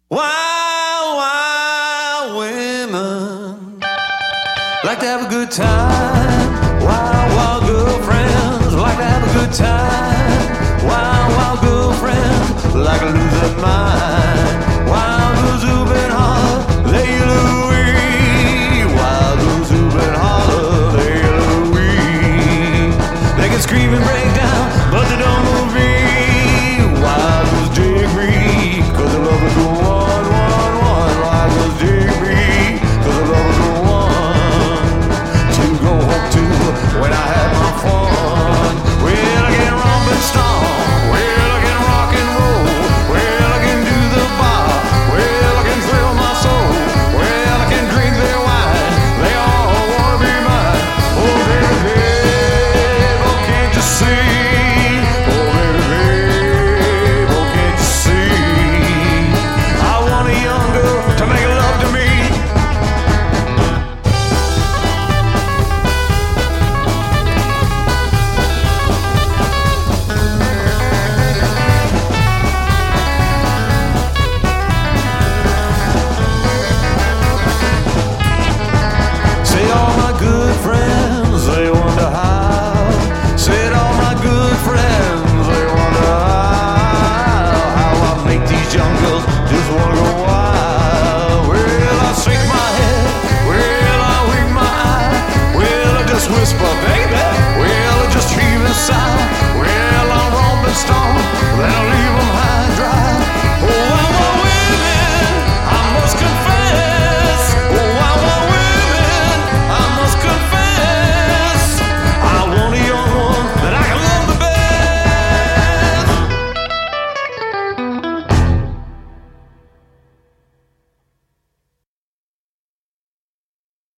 Wild, wild women like to have a good time. Wild, wild girlfriends like to have a good time. Wild, wild girlfriends like to lose their mind. Wild girls who've been holler, they Louie. Wild girls who've been holler, they Louie. They can scream and break down, but they don't move me. Wild girls dig me, 'cause they love to go one, one, one. Wild girls dig me, 'cause they love to go one, to go home to when I had my fun. Well, I can romp and stomp. Well, I can rock and roll. Well, I can do the bar. Well, I can thrill my soul. Well, I can drink their wine. They all wanna be mine. Oh, baby, babe, oh, can't you see? Oh, baby, babe, oh, can't you see? I want a young girl to make love to me. Say all my good friends, they wonder how. Said all my good friends, they wonder how I make these young girls